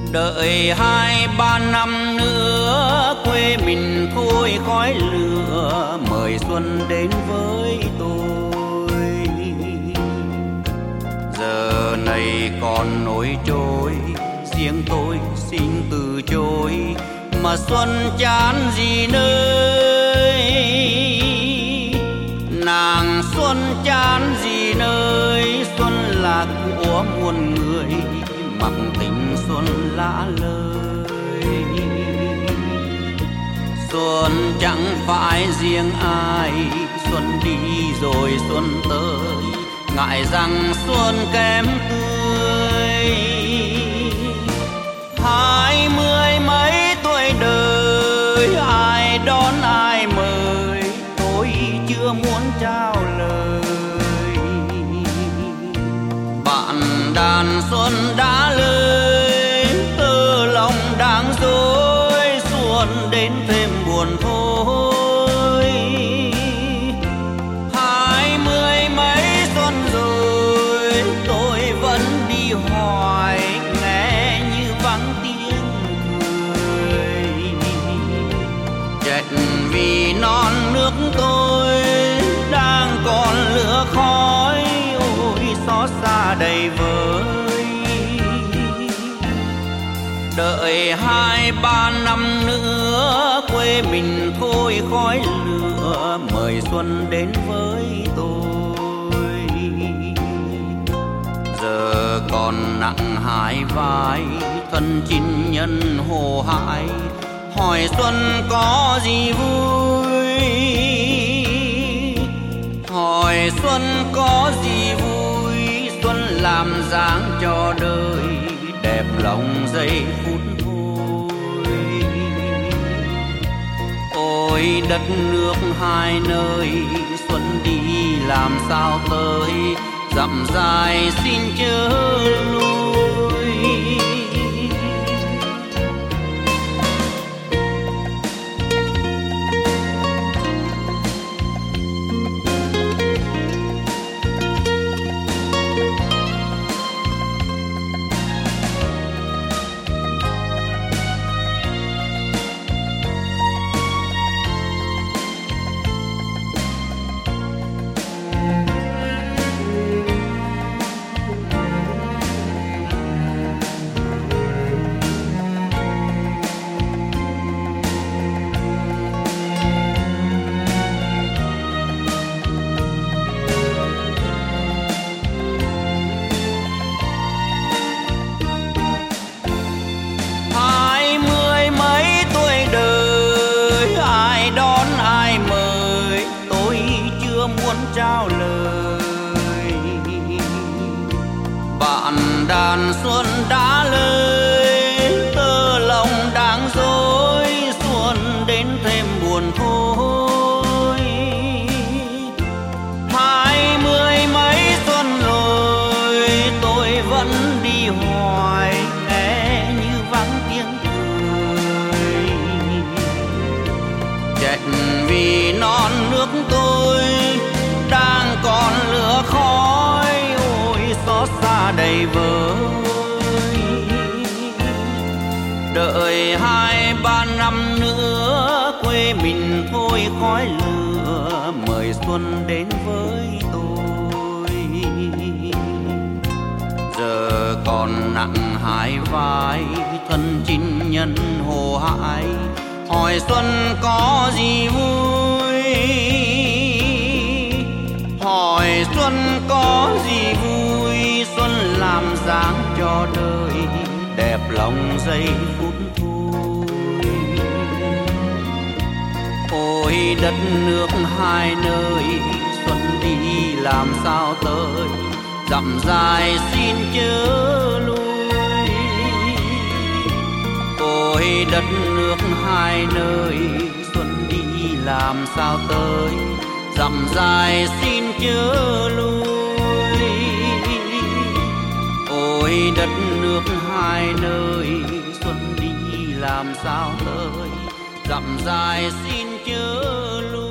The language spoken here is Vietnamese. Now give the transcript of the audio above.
Đợi 2-3 năm nữa quê mình thôi khói lửa, mời xuân đến với tôi. Giờ này còn nổi trôi, riêng tôi xin từ chối, mà xuân chán gì nơi. Nàng xuân chán gì nơi, xuân là của muôn người, mặc tình xuân lạ lời. Xuân chẳng phải riêng ai, xuân đi rồi xuân tới, ngại rằng xuân kém tươi. 20 mấy tuổi đời, ai đón ai mời, tôi chưa muốn trao lời. Bạn đàn xuân đã lời, tơ lòng đang dối, xuân đến thêm buồn thôi. 20 mấy xuân rồi, tôi vẫn đi hoài, nghe như vắng tiếng cười. Chết vì non nước tôi đang còn lửa khói, ôi xót xa đầy vơi. Đợi 2-3 năm nữa quê mình thôi khói lửa, mời xuân đến với tôi. Giờ còn nặng hai vai, thân chinh nhân hồ hại, hỏi xuân có gì vui. Hỏi xuân có gì vui, xuân làm dáng cho đời, đẹp lòng giây phút thôi. Ôi đất nước hai nơi, xuân đi làm sao tới, dặm dài xin chớ lui. Muốn trao lời, bạn đàn xuân đã lời, tơ lòng đang dối, xuân đến thêm buồn thôi. 20 mấy xuân rồi, tôi vẫn đi hoài, nghe như vắng tiếng cười. Chết vì non nước tôi đang còn lửa khói, ôi xót xa đầy vơi. Đợi 2-3 năm nữa quê mình thôi khói lửa, mời xuân đến với tôi. Giờ còn nặng hai vai, thân chinh nhân hồ hại, hỏi xuân có gì vui. Hỏi xuân có gì vui, xuân làm dáng cho đời, đẹp lòng giây phút thôi. Ôi đất nước hai nơi, xuân đi làm sao tới, dặm dài xin chớ lui. Ôi đất nước hai nơi, xuân đi làm sao tới, dặm dài xin chớ lui. Ôi đất nước hai nơi, xuân đi làm sao tới, dặm dài xin chớ lui.